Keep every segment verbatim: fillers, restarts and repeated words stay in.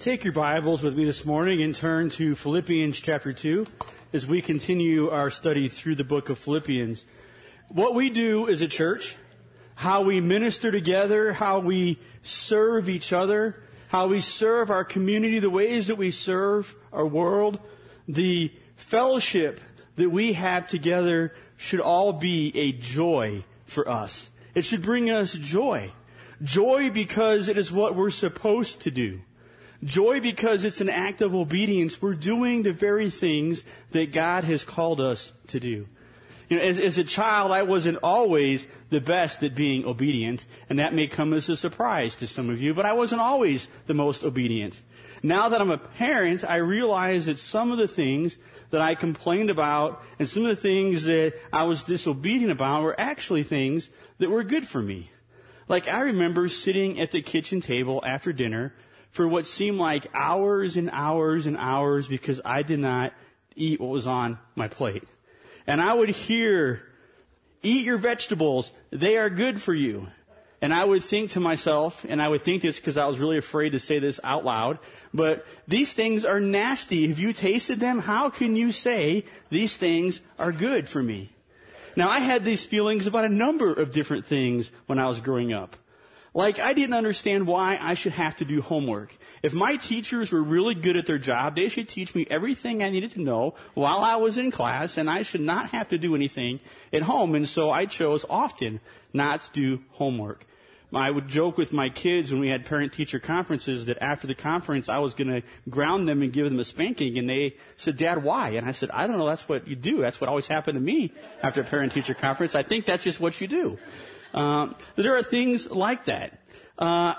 Take your Bibles with me this morning and turn to Philippians chapter two as we continue our study through the book of Philippians. What we do as a church, how we minister together, how we serve each other, how we serve our community, the ways that we serve our world, the fellowship that we have together should all be a joy for us. It should bring us joy. Joy because it is what we're supposed to do. Joy because it's an act of obedience. We're doing the very things that God has called us to do. You know, as, as a child, I wasn't always the best at being obedient, and that may come as a surprise to some of you, but I wasn't always the most obedient. Now that I'm a parent, I realize that some of the things that I complained about and some of the things that I was disobedient about were actually things that were good for me. Like, I remember sitting at the kitchen table after dinner for what seemed like hours and hours and hours because I did not eat what was on my plate. And I would hear, "Eat your vegetables, they are good for you." And I would think to myself, and I would think this because I was really afraid to say this out loud, but these things are nasty. Have you tasted them? How can you say these things are good for me? Now, I had these feelings about a number of different things when I was growing up. Like, I didn't understand why I should have to do homework. If my teachers were really good at their job, they should teach me everything I needed to know while I was in class, and I should not have to do anything at home. And so I chose often not to do homework. I would joke with my kids when we had parent-teacher conferences that after the conference I was going to ground them and give them a spanking, and they said, "Dad, why?" And I said, "I don't know, that's what you do. That's what always happened to me after a parent-teacher conference. I think that's just what you do." Um, there are things like that. Uh,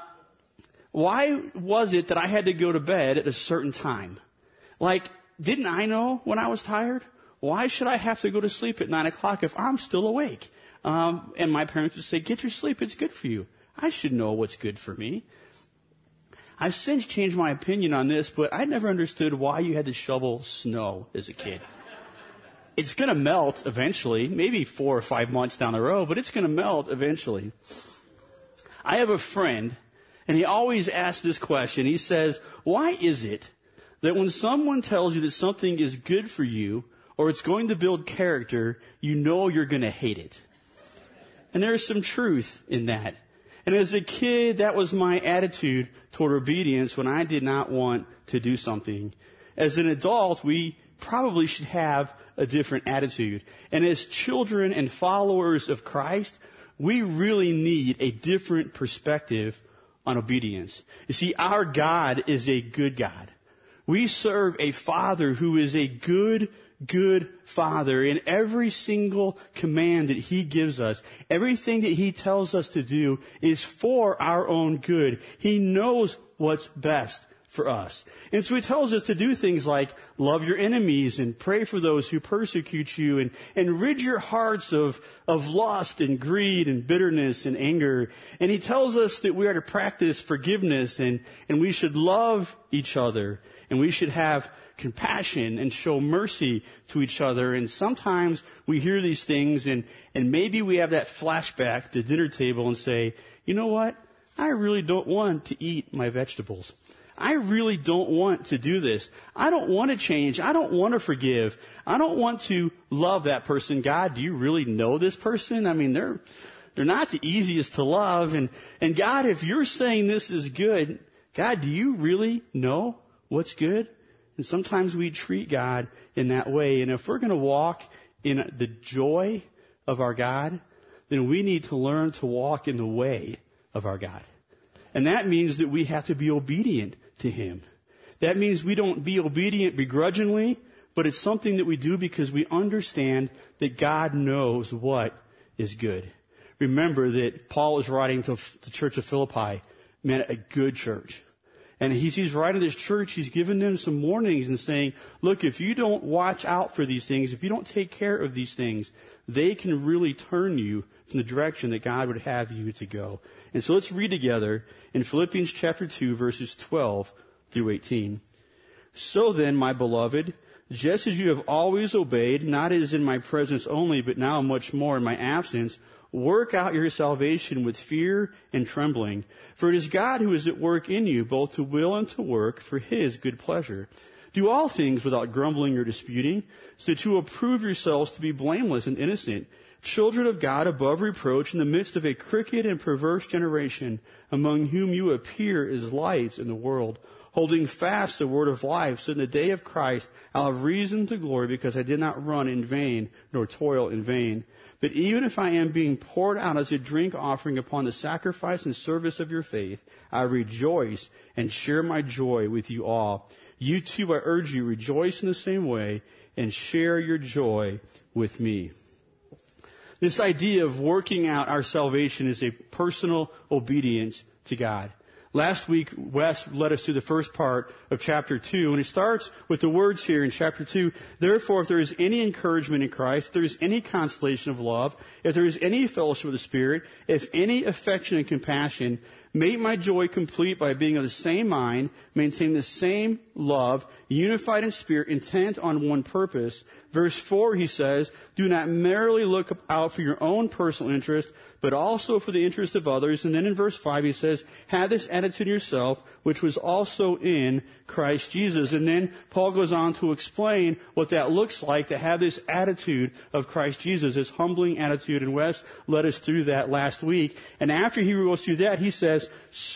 why was it that I had to go to bed at a certain time? Like, didn't I know when I was tired? Why should I have to go to sleep at nine o'clock if I'm still awake? Um, and my parents would say, "Get your sleep, it's good for you." I should know what's good for me. I've since changed my opinion on this, but I never understood why you had to shovel snow as a kid. It's going to melt eventually, maybe four or five months down the road, but it's going to melt eventually. I have a friend, and he always asks this question. He says, "Why is it that when someone tells you that something is good for you or it's going to build character, you know you're going to hate it?" And there's some truth in that. And as a kid, that was my attitude toward obedience when I did not want to do something. As an adult, we probably should have a different attitude. And as children and followers of Christ, we really need a different perspective on obedience. You see, our God is a good God. We serve a Father who is a good, good Father. In every single command that He gives us, everything that He tells us to do is for our own good. He knows what's best for us. And so He tells us to do things like love your enemies and pray for those who persecute you and, and rid your hearts of, of lust and greed and bitterness and anger. And He tells us that we are to practice forgiveness and, and we should love each other and we should have compassion and show mercy to each other. And sometimes we hear these things and, and maybe we have that flashback to dinner table and say, "You know what? I really don't want to eat my vegetables. I really don't want to do this. I don't want to change. I don't want to forgive. I don't want to love that person. God, do you really know this person? I mean, they're, they're not the easiest to love. And, and God, if you're saying this is good, God, do you really know what's good?" And sometimes we treat God in that way. And if we're going to walk in the joy of our God, then we need to learn to walk in the way of our God. And that means that we have to be obedient to Him. That means we don't be obedient begrudgingly, but it's something that we do because we understand that God knows what is good. Remember that Paul is writing to the church of Philippi, meant a good church. And he's, he's writing to this church, he's giving them some warnings and saying, look, if you don't watch out for these things, if you don't take care of these things, they can really turn you from the direction that God would have you to go. And so let's read together in Philippians chapter two, verses twelve through eighteen. "So then, my beloved, just as you have always obeyed, not as in my presence only, but now much more in my absence, work out your salvation with fear and trembling. For it is God who is at work in you, both to will and to work for his good pleasure. Do all things without grumbling or disputing, so that you will prove yourselves to be blameless and innocent, children of God above reproach in the midst of a crooked and perverse generation, among whom you appear as lights in the world, holding fast the word of life, so in the day of Christ I'll have reason to glory, because I did not run in vain, nor toil in vain. But even if I am being poured out as a drink offering upon the sacrifice and service of your faith, I rejoice and share my joy with you all. You too, I urge you, rejoice in the same way and share your joy with me. This idea of working out our salvation is a personal obedience to God. Last week, Wes led us through the first part of chapter two, and it starts with the words here in chapter two, therefore, if there is any encouragement in Christ, if there is any consolation of love, if there is any fellowship of the Spirit, if any affection and compassion, make my joy complete by being of the same mind, maintaining the same love, unified in spirit, intent on one purpose. Verse four, he says, do not merely look out for your own personal interest, but also for the interest of others. And then in verse five, he says, have this attitude in yourself, which was also in Christ Jesus. And then Paul goes on to explain what that looks like to have this attitude of Christ Jesus, this humbling attitude. And Wes led us through that last week. And after he goes through that, he says,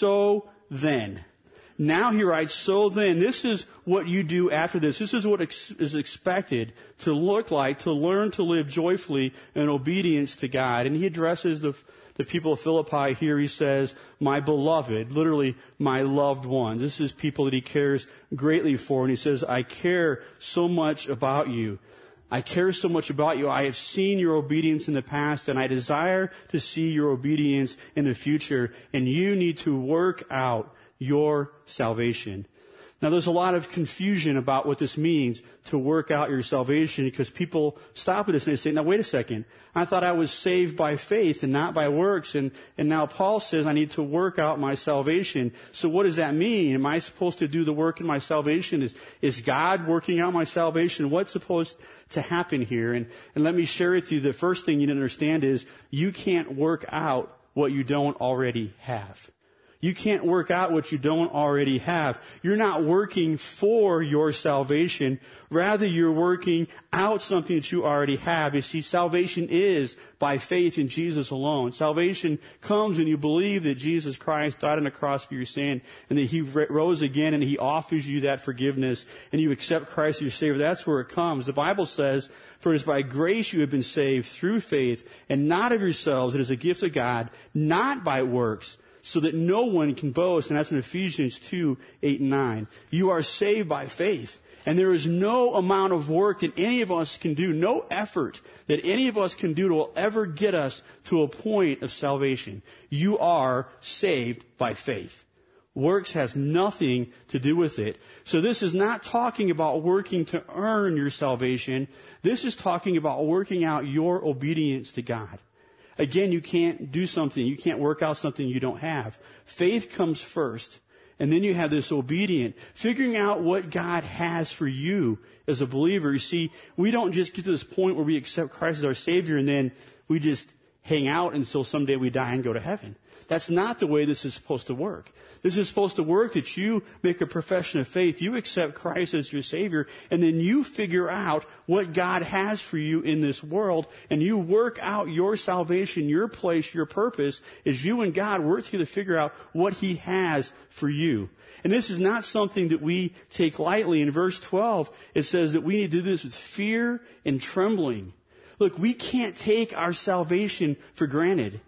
so then. Now he writes, so then, this is what you do after this. This is what ex- is expected to look like, to learn to live joyfully in obedience to God. And he addresses the, the people of Philippi here. He says, my beloved, literally my loved ones. This is people that he cares greatly for. And he says, I care so much about you. I care so much about you. I have seen your obedience in the past, and I desire to see your obedience in the future. And you need to work out your salvation. Now, there's a lot of confusion about what this means to work out your salvation, because people stop at this and they say, now, wait a second. I thought I was saved by faith and not by works. And, and now Paul says I need to work out my salvation. So what does that mean? Am I supposed to do the work in my salvation? Is, is God working out my salvation? What's supposed to happen here? And, and let me share with you, the first thing you need to understand is you can't work out what you don't already have. You can't work out what you don't already have. You're not working for your salvation. Rather, you're working out something that you already have. You see, salvation is by faith in Jesus alone. Salvation comes when you believe that Jesus Christ died on the cross for your sin, and that he rose again, and he offers you that forgiveness, and you accept Christ as your Savior. That's where it comes. The Bible says, for it is by grace you have been saved through faith, and not of yourselves. It is a gift of God, not by works, so that no one can boast. And that's in Ephesians two, eight and nine. You are saved by faith. And there is no amount of work that any of us can do, no effort that any of us can do that will ever get us to a point of salvation. You are saved by faith. Works has nothing to do with it. So this is not talking about working to earn your salvation. This is talking about working out your obedience to God. Again, you can't do something. You can't work out something you don't have. Faith comes first. And then you have this obedient, figuring out what God has for you as a believer. You see, we don't just get to this point where we accept Christ as our Savior and then we just hang out until someday we die and go to heaven. That's not the way this is supposed to work. This is supposed to work that you make a profession of faith, you accept Christ as your Savior, and then you figure out what God has for you in this world, and you work out your salvation, your place, your purpose, as you and God work together to figure out what He has for you. And this is not something that we take lightly. In verse twelve, it says that we need to do this with fear and trembling. Look, we can't take our salvation for granted.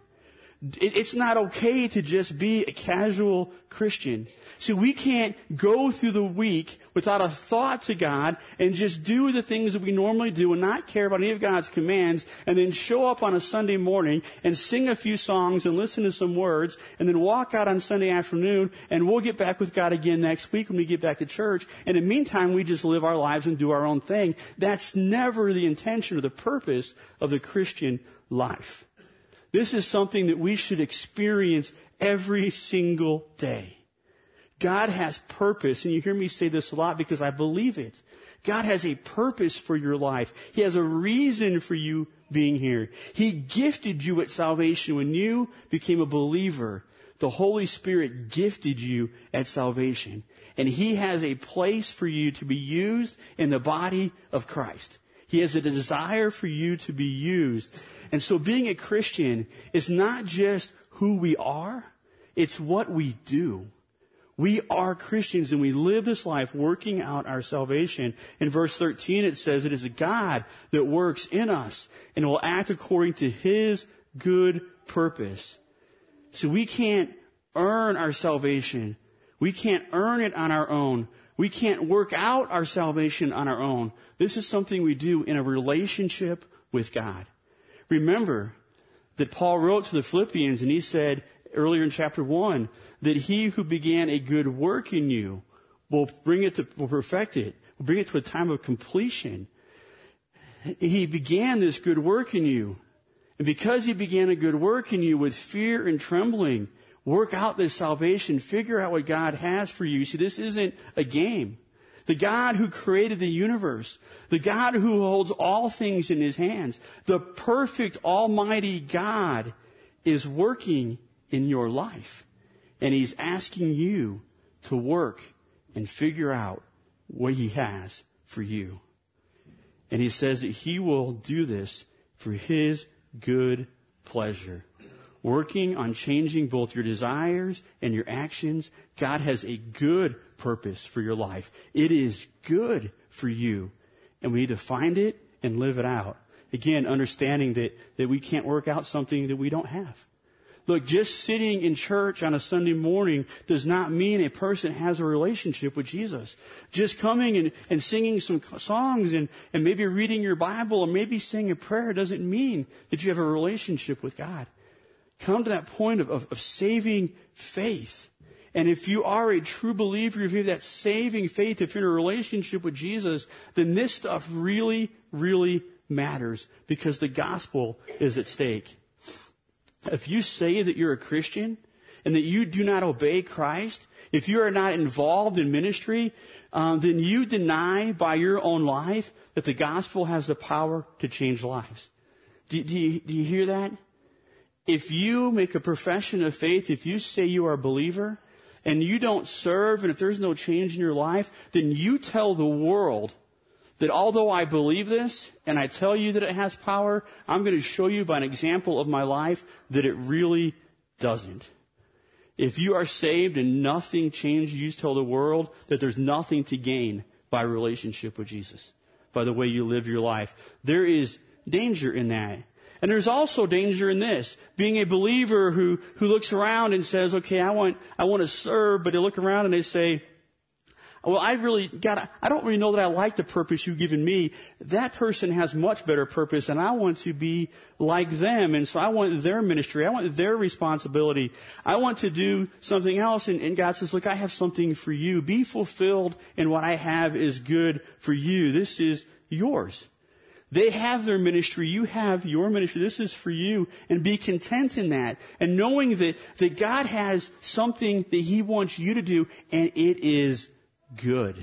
It's not okay to just be a casual Christian. See, we can't go through the week without a thought to God and just do the things that we normally do and not care about any of God's commands, and then show up on a Sunday morning and sing a few songs and listen to some words and then walk out on Sunday afternoon, and we'll get back with God again next week when we get back to church. And in the meantime, we just live our lives and do our own thing. That's never the intention or the purpose of the Christian life. This is something that we should experience every single day. God has purpose, and you hear me say this a lot because I believe it. God has a purpose for your life. He has a reason for you being here. He gifted you at salvation when you became a believer. The Holy Spirit gifted you at salvation. And He has a place for you to be used in the body of Christ. He has a desire for you to be used. And so being a Christian is not just who we are, it's what we do. We are Christians and we live this life working out our salvation. In verse thirteen it says it is God that works in us and will act according to His good purpose. So we can't earn our salvation. We can't earn it on our own. We can't work out our salvation on our own. This is something we do in a relationship with God. Remember that Paul wrote to the Philippians and he said earlier in chapter one that he who began a good work in you will bring it to, will perfect it, will bring it to a time of completion. He began this good work in you. And because He began a good work in you with fear and trembling, work out this salvation, figure out what God has for you. See, this isn't a game. The God who created the universe, the God who holds all things in His hands, the perfect almighty God is working in your life. And He's asking you to work and figure out what He has for you. And He says that He will do this for His good pleasure. Working on changing both your desires and your actions. God has a good purpose for your life. It is good for you. And we need to find it and live it out. Again, understanding that, that we can't work out something that we don't have. Look, just sitting in church on a Sunday morning does not mean a person has a relationship with Jesus. Just coming and, and singing some songs and, and maybe reading your Bible or maybe saying a prayer doesn't mean that you have a relationship with God. Come to that point of, of, of saving faith. And if you are a true believer, if you have that saving faith, if you're in a relationship with Jesus, then this stuff really, really matters because the gospel is at stake. If you say that you're a Christian and that you do not obey Christ, if you are not involved in ministry, um, then you deny by your own life that the gospel has the power to change lives. Do, do, you, do you hear that? If you make a profession of faith, if you say you are a believer and you don't serve and if there's no change in your life, then you tell the world that although I believe this and I tell you that it has power, I'm going to show you by an example of my life that it really doesn't. If you are saved and nothing changes, you tell the world that there's nothing to gain by a relationship with Jesus, by the way you live your life. There is danger in that. And there's also danger in this, being a believer who, who looks around and says, okay, I want, I want to serve, but they look around and they say, well, I really got, I don't really know that I like the purpose you've given me. That person has much better purpose and I want to be like them. And so I want their ministry. I want their responsibility. I want to do something else. And, and God says, look, I have something for you. Be fulfilled in what I have is good for you. This is yours. They have their ministry. You have your ministry. This is for you. And be content in that. And knowing that, that God has something that He wants you to do and it is good.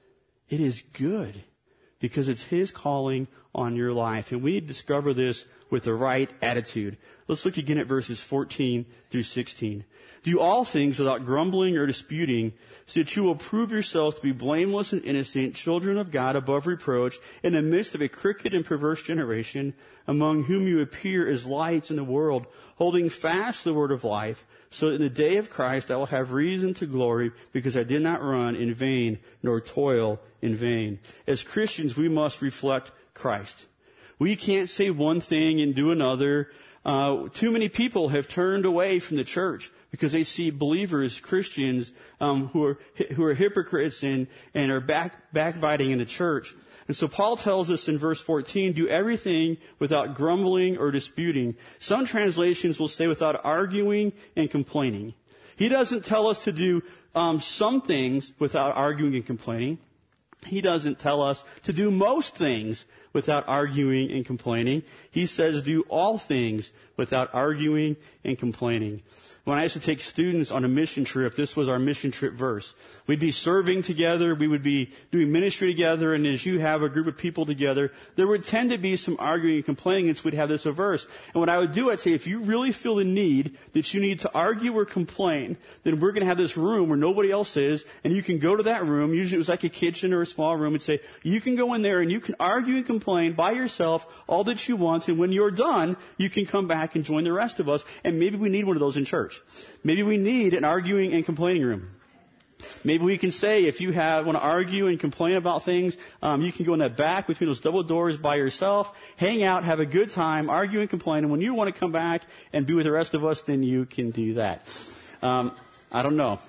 It is good because it's His calling on your life. And we need to discover this with the right attitude. Let's look again at verses fourteen through sixteen. Do all things without grumbling or disputing, so that you will prove yourselves to be blameless and innocent, children of God above reproach, in the midst of a crooked and perverse generation, among whom you appear as lights in the world, holding fast the word of life, so that in the day of Christ I will have reason to glory, because I did not run in vain, nor toil in vain. As Christians, we must reflect Christ. We can't say one thing and do another. Uh, too many people have turned away from the church because they see believers, Christians, um, who are who are hypocrites and and are back backbiting in the church. And so Paul tells us in verse fourteen, do everything without grumbling or disputing. Some translations will say without arguing and complaining. He doesn't tell us to do um, some things without arguing and complaining. He doesn't tell us to do most things without arguing and complaining. He says do all things without arguing and complaining. When I used to take students on a mission trip, this was our mission trip verse. We'd be serving together, we would be doing ministry together, and as you have a group of people together, there would tend to be some arguing and complaining, and so we'd have this a verse. And what I would do, I'd say, if you really feel the need that you need to argue or complain, then we're going to have this room where nobody else is, and you can go to that room. Usually it was like a kitchen or a small room, and say, you can go in there and you can argue and complain by yourself all that you want, and when you're done, you can come back and join the rest of us. And maybe we need one of those in church. Maybe we need an arguing and complaining room. Maybe we can say, if you have, want to argue and complain about things, um, you can go in that back between those double doors by yourself, hang out, have a good time, argue and complain. And when you want to come back and be with the rest of us, then you can do that. Um, I don't know.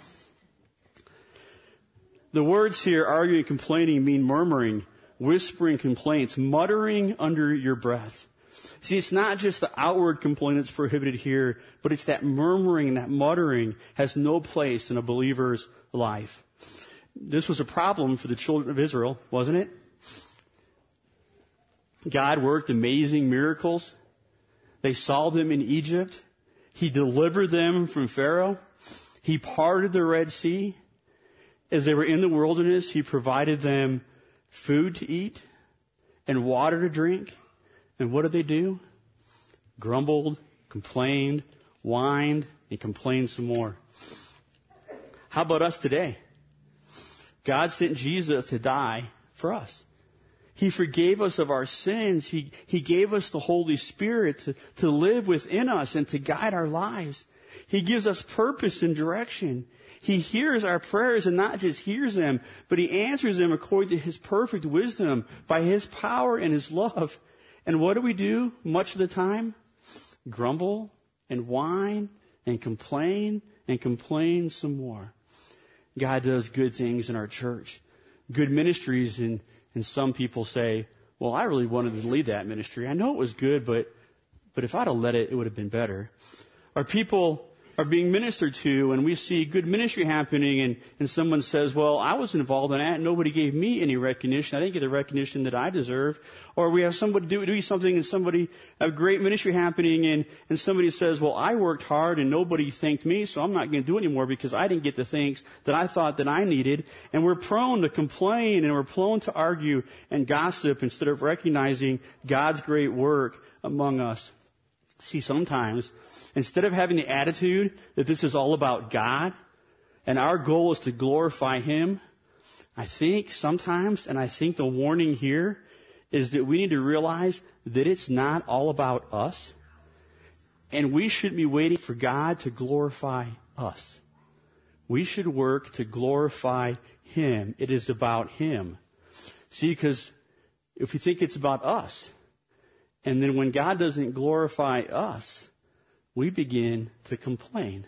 The words here, arguing and complaining, mean murmuring, whispering complaints, muttering under your breath. See, it's not just the outward complaint that's prohibited here, but it's that murmuring and that muttering has no place in a believer's life. This was a problem for the children of Israel, wasn't it? God worked amazing miracles. They saw them in Egypt. He delivered them from Pharaoh. He parted the Red Sea. As they were in the wilderness, He provided them food to eat and water to drink. And what did they do? Grumbled, complained, whined, and complained some more. How about us today? God sent Jesus to die for us. He forgave us of our sins. He, he gave us the Holy Spirit to, to live within us and to guide our lives. He gives us purpose and direction. He hears our prayers and not just hears them, but He answers them according to His perfect wisdom by His power and His love. And what do we do much of the time? Grumble and whine and complain and complain some more. God does good things in our church, good ministries, and, and some people say, well, I really wanted to lead that ministry. I know it was good, but, but if I'd have led it, it would have been better. Our people are being ministered to, and we see good ministry happening, and, and someone says, well, I was involved in that, and nobody gave me any recognition. I didn't get the recognition that I deserved. Or we have somebody do, do something, and somebody, a great ministry happening, and, and somebody says, well, I worked hard, and nobody thanked me, so I'm not going to do it anymore because I didn't get the thanks that I thought that I needed. And we're prone to complain, and we're prone to argue and gossip instead of recognizing God's great work among us. See, sometimes, instead of having the attitude that this is all about God and our goal is to glorify Him, I think sometimes, and I think the warning here is that we need to realize that it's not all about us, and we shouldn't be waiting for God to glorify us. We should work to glorify Him. It is about Him. See, because if we think it's about us, and then when God doesn't glorify us, we begin to complain.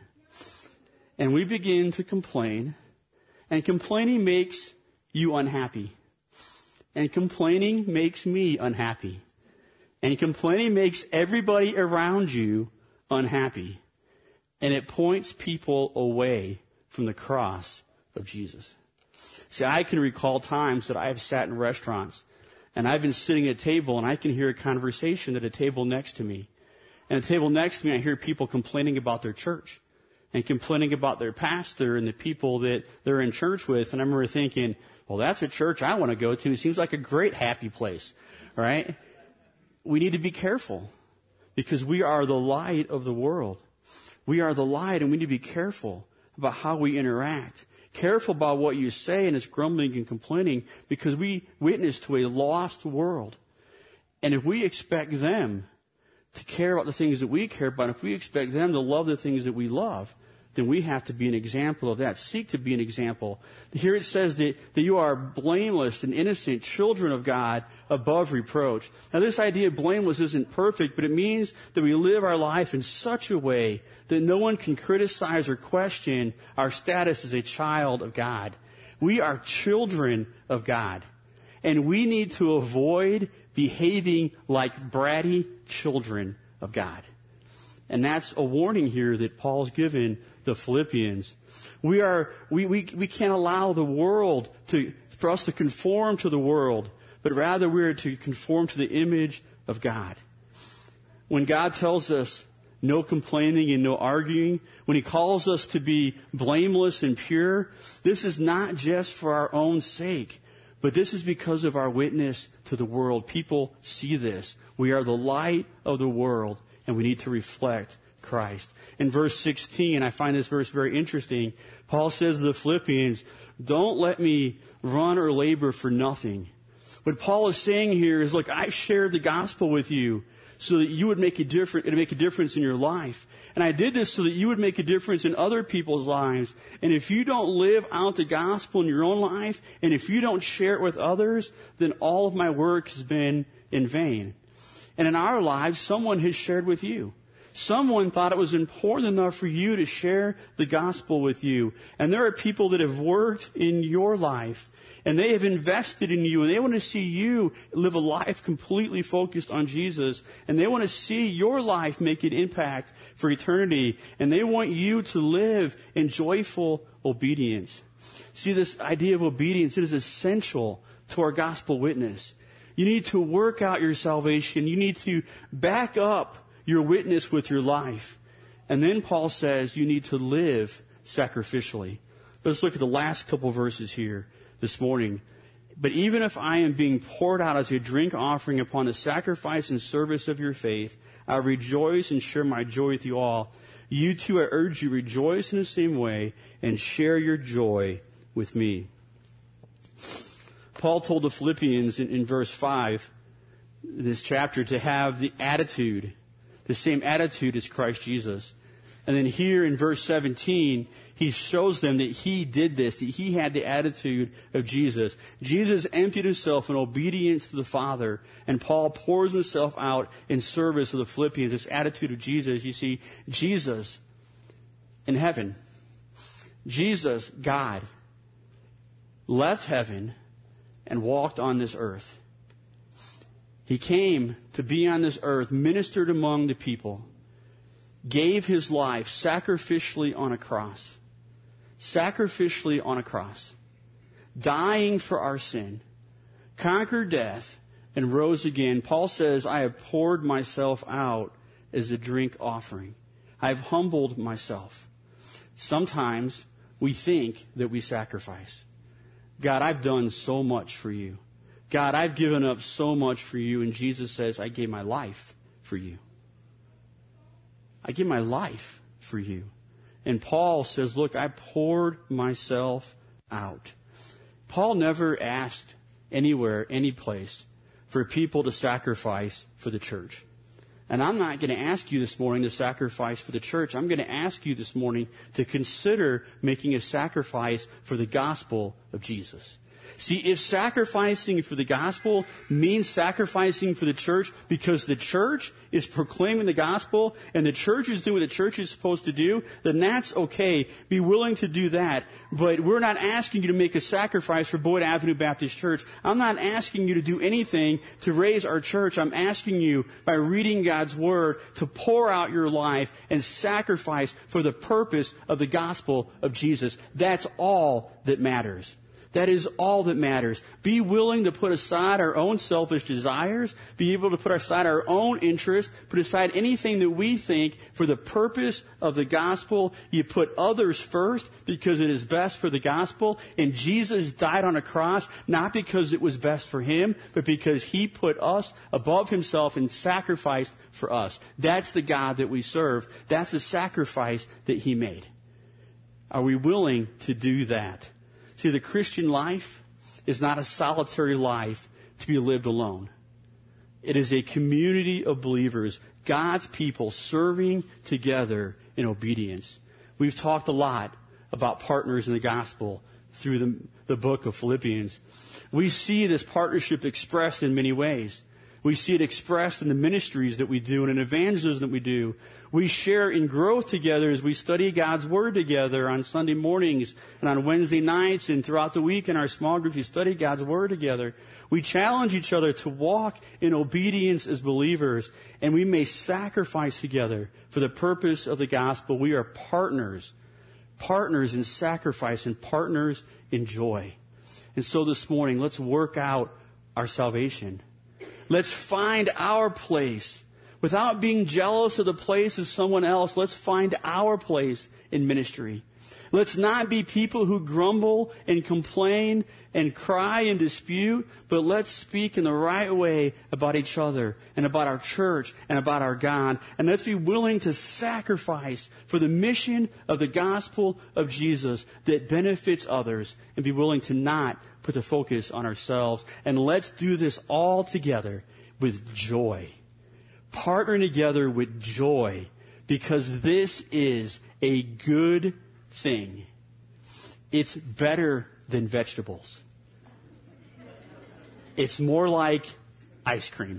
And we begin to complain. And complaining makes you unhappy. And complaining makes me unhappy. And complaining makes everybody around you unhappy. And it points people away from the cross of Jesus. See, I can recall times that I have sat in restaurants and I've been sitting at a table and I can hear a conversation at a table next to me. And at the table next to me, I hear people complaining about their church and complaining about their pastor and the people that they're in church with. And I remember thinking, well, that's a church I want to go to. It seems like a great happy place, right? We need to be careful because we are the light of the world. We are the light, and we need to be careful about how we interact. Careful about what you say and it's grumbling and complaining because we witness to a lost world. And if we expect them to care about the things that we care about, if we expect them to love the things that we love, then we have to be an example of that. Seek to be an example. Here it says that, that you are blameless and innocent children of God above reproach. Now this idea of blameless isn't perfect, but it means that we live our life in such a way that no one can criticize or question our status as a child of God. We are children of God. And we need to avoid behaving like bratty children of God. And that's a warning here that Paul's given the Philippians. We are, we, we, we can't allow the world to, for us to conform to the world, but rather we are to conform to the image of God. When God tells us no complaining and no arguing, when he calls us to be blameless and pure, this is not just for our own sake, but this is because of our witness to the world. People see this. We are the light of the world, and we need to reflect Christ. In verse sixteen, I find this verse very interesting. Paul says to the Philippians, don't let me run or labor for nothing. What Paul is saying here is, look, I've shared the gospel with you so that you would make a difference, it'd make a difference in your life. And I did this so that you would make a difference in other people's lives. And if you don't live out the gospel in your own life, and if you don't share it with others, then all of my work has been in vain. And in our lives, someone has shared with you. Someone thought it was important enough for you to share the gospel with you. And there are people that have worked in your life, and they have invested in you, and they want to see you live a life completely focused on Jesus, and they want to see your life make an impact for eternity, and they want you to live in joyful obedience. See, this idea of obedience, it is essential to our gospel witness. You need to work out your salvation. You need to back up your witness with your life. And then Paul says you need to live sacrificially. Let's look at the last couple verses here this morning. But even if I am being poured out as a drink offering upon the sacrifice and service of your faith, I rejoice and share my joy with you all. You too, I urge you, rejoice in the same way and share your joy with me. Paul told the Philippians in, in verse five, in this chapter, to have the attitude, the same attitude as Christ Jesus. And then here in verse seventeen, he shows them that he did this, that he had the attitude of Jesus. Jesus emptied himself in obedience to the Father, and Paul pours himself out in service of the Philippians. This attitude of Jesus, you see, Jesus in heaven, Jesus, God, left heaven and walked on this earth. He came to be on this earth, ministered among the people, gave his life sacrificially on a cross. Sacrificially on a cross. Dying for our sin. Conquered death and rose again. Paul says, I have poured myself out as a drink offering. I have humbled myself. Sometimes we think that we sacrifice. God, I've done so much for you. God, I've given up so much for you. And Jesus says, I gave my life for you. I give my life for you. And Paul says, look, I poured myself out. Paul never asked anywhere, any place, for people to sacrifice for the church. And I'm not going to ask you this morning to sacrifice for the church. I'm going to ask you this morning to consider making a sacrifice for the gospel of Jesus. See, if sacrificing for the gospel means sacrificing for the church because the church is proclaiming the gospel and the church is doing what the church is supposed to do, then that's okay. Be willing to do that. But we're not asking you to make a sacrifice for Boyd Avenue Baptist Church. I'm not asking you to do anything to raise our church. I'm asking you, by reading God's Word, to pour out your life and sacrifice for the purpose of the gospel of Jesus. That's all that matters. That is all that matters. Be willing to put aside our own selfish desires, be able to put aside our own interests, put aside anything that we think for the purpose of the gospel. You put others first because it is best for the gospel. And Jesus died on a cross not because it was best for him, but because he put us above himself and sacrificed for us. That's the God that we serve. That's the sacrifice that he made. Are we willing to do that? See, the Christian life is not a solitary life to be lived alone. It is a community of believers, God's people serving together in obedience. We've talked a lot about partners in the gospel through the, the book of Philippians. We see this partnership expressed in many ways. We see it expressed in the ministries that we do and in evangelism that we do. We share in growth together as we study God's Word together on Sunday mornings and on Wednesday nights and throughout the week in our small groups. We study God's Word together. We challenge each other to walk in obedience as believers, and we may sacrifice together for the purpose of the gospel. We are partners, partners in sacrifice and partners in joy. And so this morning, let's work out our salvation. Let's find our place Without being jealous of the place of someone else, let's find our place in ministry. Let's not be people who grumble and complain and cry and dispute, but let's speak in the right way about each other and about our church and about our God. And let's be willing to sacrifice for the mission of the gospel of Jesus that benefits others, and be willing to not put the focus on ourselves. And let's do this all together with joy. Partnering together with joy, because this is a good thing. It's better than vegetables. It's more like ice cream.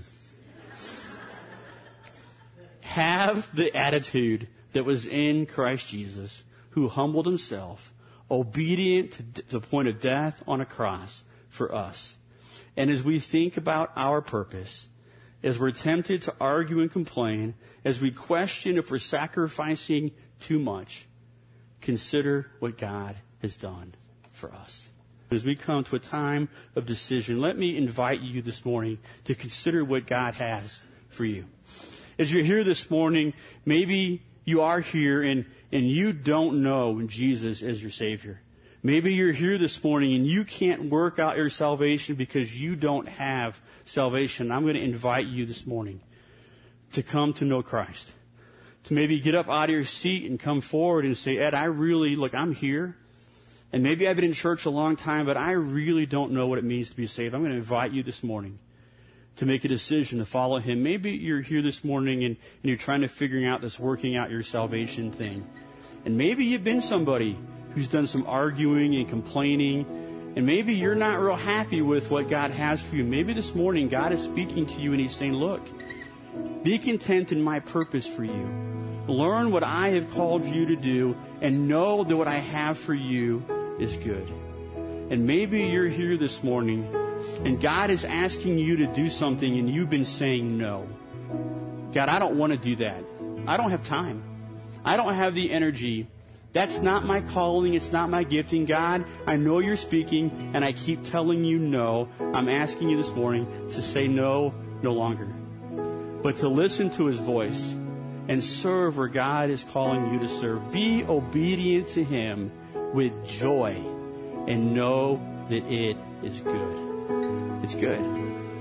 Have the attitude that was in Christ Jesus, who humbled himself, obedient to the point of death on a cross for us. And as we think about our purpose, as we're tempted to argue and complain, as we question if we're sacrificing too much, consider what God has done for us. As we come to a time of decision, let me invite you this morning to consider what God has for you. As you're here this morning, maybe you are here and, and you don't know Jesus as your Savior. Maybe you're here this morning and you can't work out your salvation because you don't have salvation. I'm going to invite you this morning to come to know Christ. To maybe get up out of your seat and come forward and say, Ed, I really, look, I'm here. And maybe I've been in church a long time, but I really don't know what it means to be saved. I'm going to invite you this morning to make a decision to follow him. Maybe you're here this morning and, and you're trying to figure out this working out your salvation thing. And maybe you've been somebody who's done some arguing and complaining, and maybe you're not real happy with what God has for you. Maybe this morning God is speaking to you and he's saying, look, be content in my purpose for you. Learn what I have called you to do and know that what I have for you is good. And maybe you're here this morning and God is asking you to do something and you've been saying no. God, I don't want to do that. I don't have time. I don't have the energy. That's not my calling. It's not my gifting. God, I know you're speaking and I keep telling you no. I'm asking you this morning to say no no longer, but to listen to his voice and serve where God is calling you to serve. Be obedient to him with joy and know that it is good. It's good.